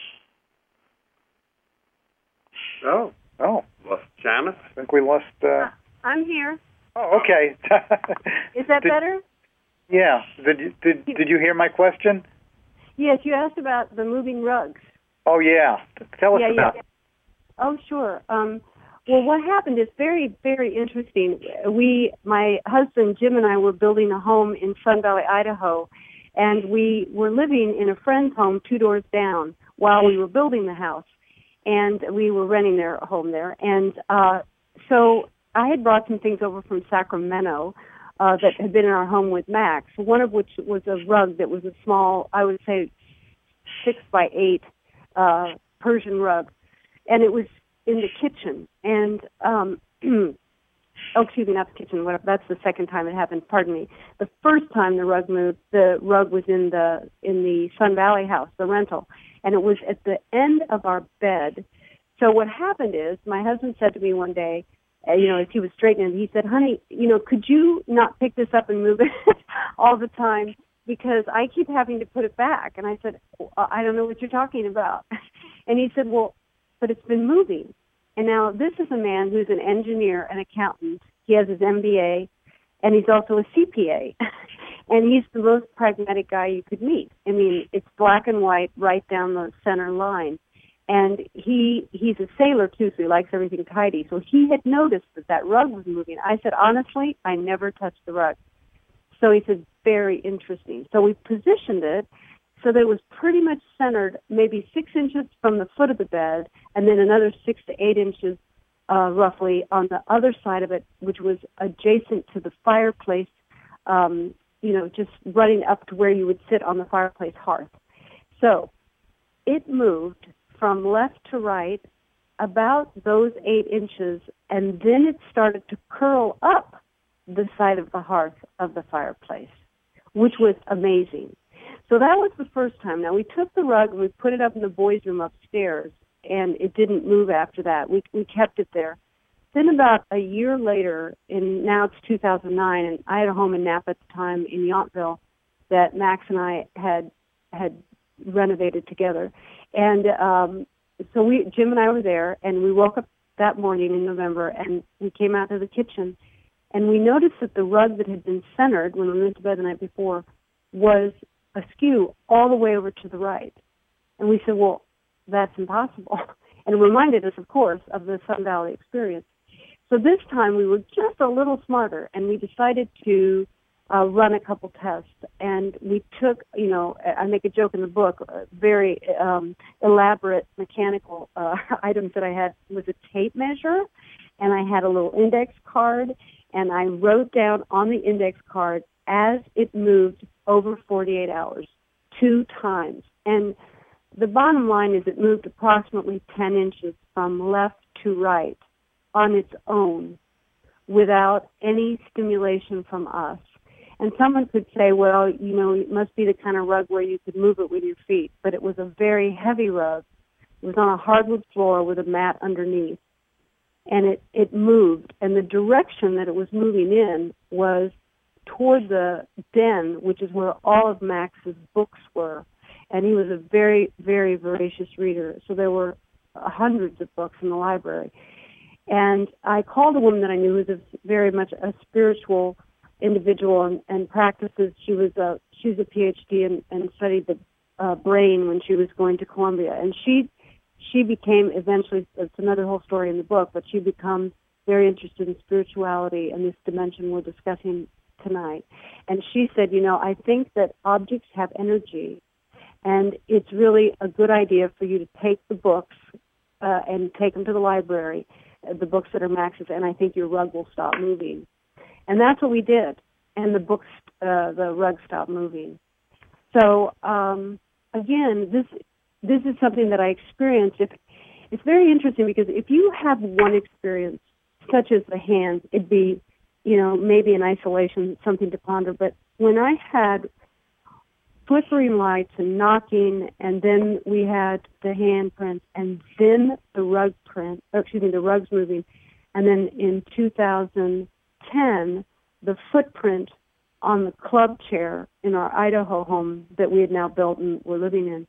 Oh. Oh. Lost Janice? I think we lost... Uh... I'm here. Oh, okay. Is that did, better? Yeah. Did you, did, did you hear my question? Yes, you asked about the moving rugs. Oh, yeah. Tell us yeah, about yeah. it. Oh, sure. Um, well, what happened is very, very interesting. We, my husband, Jim, and I were building a home in Sun Valley, Idaho, and we were living in a friend's home two doors down while we were building the house, and we were renting their home there. And uh, so I had brought some things over from Sacramento Uh, that had been in our home with Max, one of which was a rug that was a small, I would say, six by eight uh, Persian rug. And it was in the kitchen. And, um, oh, excuse me, not the kitchen. That's the second time it happened. Pardon me. The first time the rug moved, the rug was in the in the Sun Valley house, the rental. And it was at the end of our bed. So what happened is my husband said to me one day, Uh, you know, as he was straightening, he said, honey, you know, could you not pick this up and move it all the time? Because I keep having to put it back. And I said, I don't know what you're talking about. And he said, well, but it's been moving. And now this is a man who's an engineer, an accountant. He has his M B A, and he's also a C P A. And he's the most pragmatic guy you could meet. I mean, it's black and white right down the center line. And he he's a sailor, too, so he likes everything tidy. So he had noticed that that rug was moving. I said, honestly, I never touched the rug. So he said, very interesting. So we positioned it so that it was pretty much centered maybe six inches from the foot of the bed and then another six to eight inches uh, roughly on the other side of it, which was adjacent to the fireplace, um, you know, just running up to where you would sit on the fireplace hearth. So it moved from left to right about those eight inches, and then it started to curl up the side of the hearth of the fireplace, which was amazing. So that was the first time. Now, we took the rug and we put it up in the boys' room upstairs, and it didn't move after that. We we kept it there. Then about a year later, and now it's two thousand nine, and I had a home in Napa at the time in Yountville that Max and I had had renovated together. And um, so we, Jim and I were there, and we woke up that morning in November, and we came out to the kitchen, and we noticed that the rug that had been centered when we went to bed the night before was askew all the way over to the right. And we said, well, that's impossible. And it reminded us, of course, of the Sun Valley experience. So this time we were just a little smarter, and we decided to uh, run a couple tests. And we took, you know, I make a joke in the book, uh, very um, elaborate mechanical uh, items that I had was a tape measure, and I had a little index card, and I wrote down on the index card as it moved over forty-eight hours, two times. And the bottom line is it moved approximately ten inches from left to right on its own without any stimulation from us. And someone could say, well, you know, it must be the kind of rug where you could move it with your feet. But it was a very heavy rug. It was on a hardwood floor with a mat underneath. And it, it moved. And the direction that it was moving in was toward the den, which is where all of Max's books were. And he was a very, very voracious reader. So there were hundreds of books in the library. And I called a woman that I knew who was a, very much a spiritual individual and, and practices. She was a she was a P H D and, and studied the uh, brain when she was going to Columbia. And she she became eventually, it's another whole story in the book, but she becomes very interested in spirituality and this dimension we're discussing tonight. And she said, you know, I think that objects have energy, and it's really a good idea for you to take the books uh, and take them to the library, uh, the books that are Max's, and I think your rug will stop moving. And that's what we did, and the books, uh, the rug stopped moving. So, um, again, this this is something that I experienced. If, it's very interesting because if you have one experience, such as the hands, it'd be, you know, maybe in isolation, something to ponder. But when I had flickering lights and knocking, and then we had the handprints, and then the rug print, or excuse me, the rugs moving, and then in two thousand ten, the footprint on the club chair in our Idaho home that we had now built and were living in,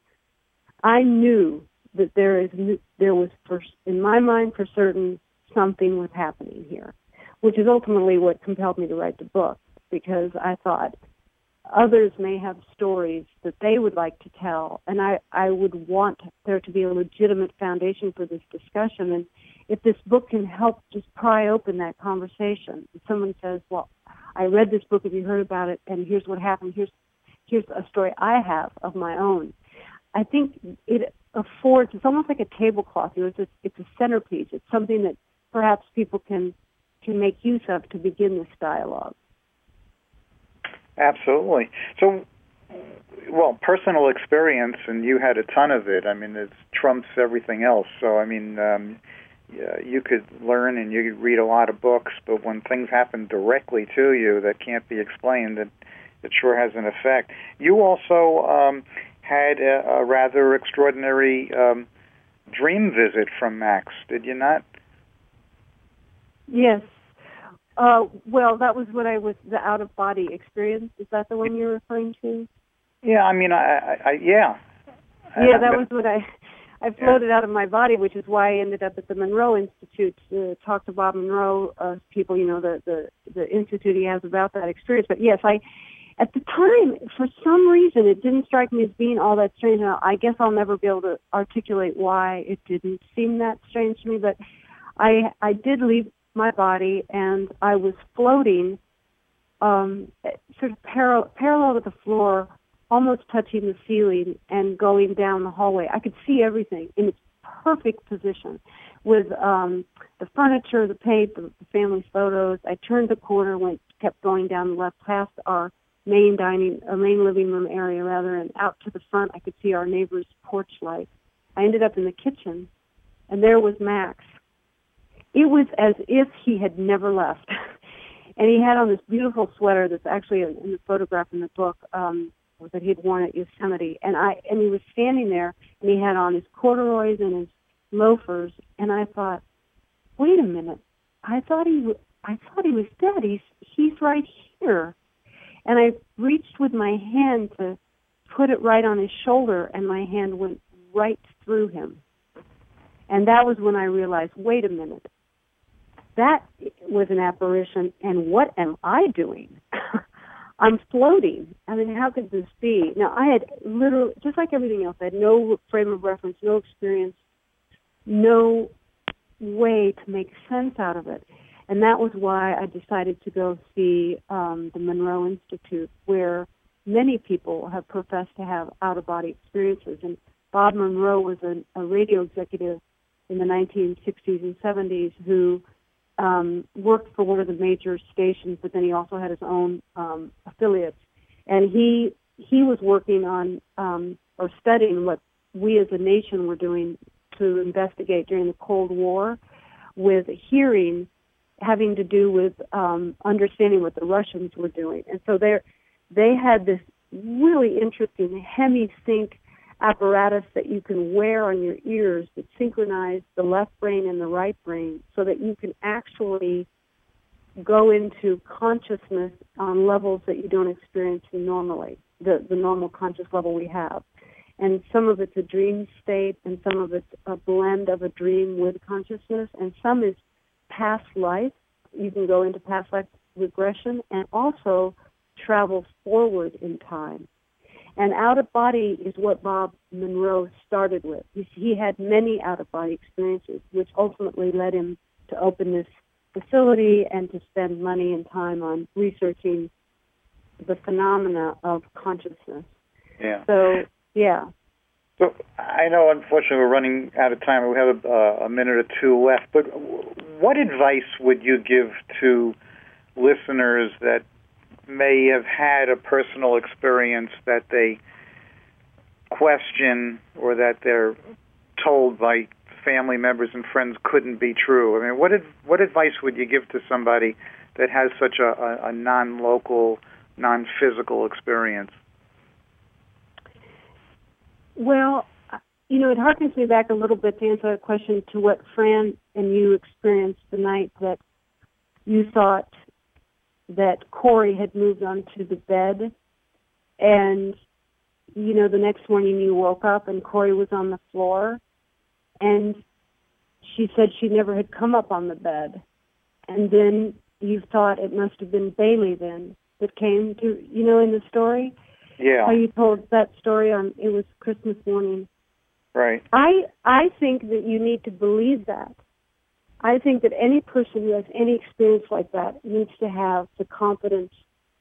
I knew that there is there was, for, in my mind, for certain, something was happening here, which is ultimately what compelled me to write the book, because I thought others may have stories that they would like to tell, and I, I would want there to be a legitimate foundation for this discussion. And if this book can help just pry open that conversation, if someone says, well, I read this book, have you heard about it, and here's what happened, here's here's a story I have of my own. I think it affords, it's almost like a tablecloth. It's a, it's a centerpiece. It's something that perhaps people can can make use of to begin this dialogue. Absolutely. So, well, personal experience, and you had a ton of it. I mean, it trumps everything else. So, I mean, um, yeah, you could learn and you could read a lot of books, but when things happen directly to you that can't be explained, it, it sure has an effect. You also um, had a, a rather extraordinary um, dream visit from Max, did you not? Yes. Uh, well, that was what I was, the out-of-body experience. Is that the one you're referring to? Yeah, I mean, I, I, I yeah. Yeah, that was what I, I floated yeah. out of my body, which is why I ended up at the Monroe Institute to talk to Bob Monroe, uh, people, you know, the, the, the institute he has about that experience. But yes, I, at the time, for some reason, it didn't strike me as being all that strange. And I guess I'll never be able to articulate why it didn't seem that strange to me, but I, I did leave my body, and I was floating um, sort of par- parallel to the floor, almost touching the ceiling and going down the hallway. I could see everything in its perfect position with um, the furniture, the paint, the, the family's photos. I turned the corner, went, kept going down the left past our main dining, our main living room area, rather, and out to the front. I could see our neighbor's porch light. I ended up in the kitchen, and there was Max. It was as if he had never left. And he had on this beautiful sweater that's actually in the photograph in the book um, that he'd worn at Yosemite. And I and he was standing there, and he had on his corduroys and his loafers. And I thought, wait a minute, I thought he w- I thought he was dead. He's he's right here. And I reached with my hand to put it right on his shoulder, and my hand went right through him. And that was when I realized, wait a minute, that was an apparition, and what am I doing? I'm floating. I mean, how could this be? Now, I had literally, just like everything else, I had no frame of reference, no experience, no way to make sense out of it. And that was why I decided to go see um, the Monroe Institute, where many people have professed to have out-of-body experiences. And Bob Monroe was a, a radio executive in the nineteen sixties and seventies who um, worked for one of the major stations, but then he also had his own um, affiliates. And he he was working on um, or studying what we as a nation were doing to investigate during the Cold War with hearing having to do with um, understanding what the Russians were doing. And so they they had this really interesting hemi-sync apparatus that you can wear on your ears that synchronize the left brain and the right brain so that you can actually go into consciousness on levels that you don't experience normally, the, the normal conscious level we have. And some of it's a dream state, and some of it's a blend of a dream with consciousness, and some is past life. You can go into past life regression and also travel forward in time. And out-of-body is what Bob Monroe started with. He, he had many out-of-body experiences, which ultimately led him to open this facility and to spend money and time on researching the phenomena of consciousness. Yeah. So, yeah. So I know, unfortunately, we're running out of time. We have a, a minute or two left. But what advice would you give to listeners that may have had a personal experience that they question or that they're told by family members and friends couldn't be true? I mean, what ad, what advice would you give to somebody that has such a, a, a non-local, non-physical experience? Well, you know, it harkens me back a little bit to answer that question to what Fran and you experienced the night that you thought that Corey had moved onto the bed, and, you know, the next morning you woke up and Corey was on the floor, and she said she never had come up on the bed. And then you thought it must have been Bailey then that came to, you know, in the story? Yeah. How you told that story on, it was Christmas morning. Right. I I think that you need to believe that. I think that any person who has any experience like that needs to have the confidence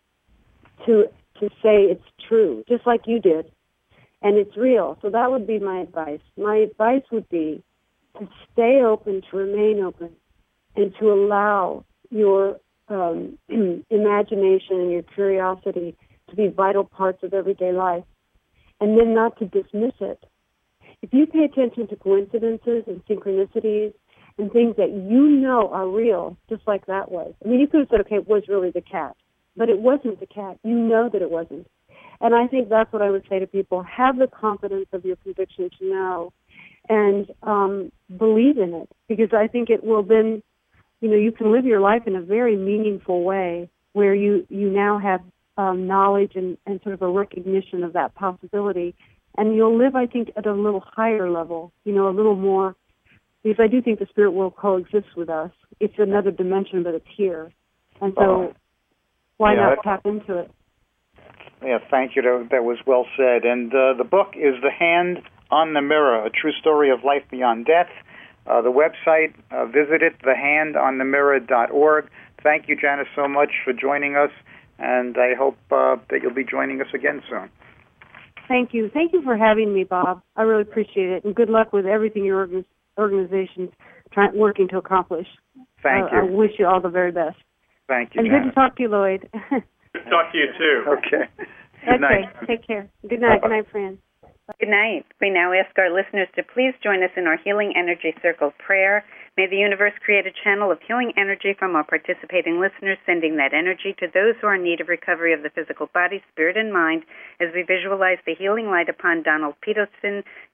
to to say it's true, just like you did, and it's real. So that would be my advice. My advice would be to stay open, to remain open, and to allow your um, imagination and your curiosity to be vital parts of everyday life, and then not to dismiss it. If you pay attention to coincidences and synchronicities and things that you know are real, just like that was. I mean, you could have said, okay, it was really the cat, but it wasn't the cat. You know that it wasn't. And I think that's what I would say to people. Have the confidence of your conviction to know and um, believe in it, because I think it will then, you know, you can live your life in a very meaningful way where you, you now have um, knowledge and, and sort of a recognition of that possibility. And you'll live, I think, at a little higher level, you know, a little more, because I do think the spirit world coexists with us. It's another dimension, but it's here. And so Oh. why Yeah, not that- tap into it? Yeah, thank you. That, that was well said. And uh, the book is The Hand on the Mirror, A True Story of Life Beyond Death. Uh, the website, uh, visit it, the hand on the mirror dot org. Thank you, Janice, so much for joining us, and I hope uh, that you'll be joining us again soon. Thank you. Thank you for having me, Bob. I really appreciate it. And good luck with everything your organ- organization's trying, working to accomplish. Thank I, you. I wish you all the very best. Thank you, And Janice. good to talk to you, Lloyd. Good to talk to you, too. Okay. Good okay, night. take care. Good night. Bye-bye. Good night, Fran. Good night. We now ask our listeners to please join us in our Healing Energy Circle prayer. May the universe create a channel of healing energy from our participating listeners, sending that energy to those who are in need of recovery of the physical body, spirit, and mind, as we visualize the healing light upon Donald Peterson,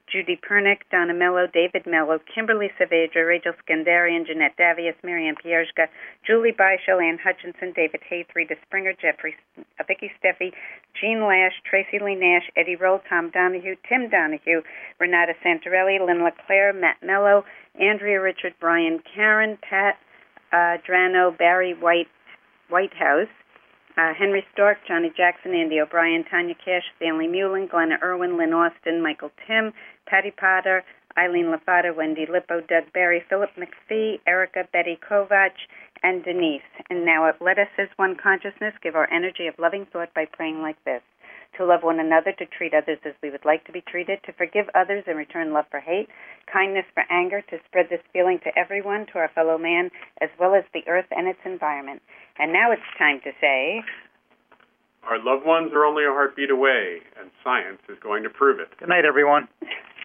Judy Pernick, Donna Mello, David Mello, Kimberly Saavedra, Rachel Skandarian, Jeanette Davies, Miriam Pierzga, Julie Beischel, Ann Hutchinson, David Hayes, Rita Springer, Jeffrey, uh, Vicky Steffi, Jean Lash, Tracy Lee Nash, Eddie Roll, Tom Donahue, Tim Donahue, Renata Santorelli, Lynn LeClaire, Matt Mello, Andrea Richard, Brian Karen, Pat uh, Drano, Barry White, Whitehouse, Uh, Henry Stork, Johnny Jackson, Andy O'Brien, Tanya Cash, Stanley Mullen, Glenna Irwin, Lynn Austin, Michael Tim, Patty Potter, Eileen LaFata, Wendy Lippo, Doug Berry, Philip McPhee, Erica, Betty Kovach, and Denise. And now let us as one consciousness give our energy of loving thought by praying like this. To love one another, to treat others as we would like to be treated, to forgive others and return love for hate, kindness for anger, to spread this feeling to everyone, to our fellow man, as well as the earth and its environment. And now it's time to say, our loved ones are only a heartbeat away, and science is going to prove it. Good night, everyone.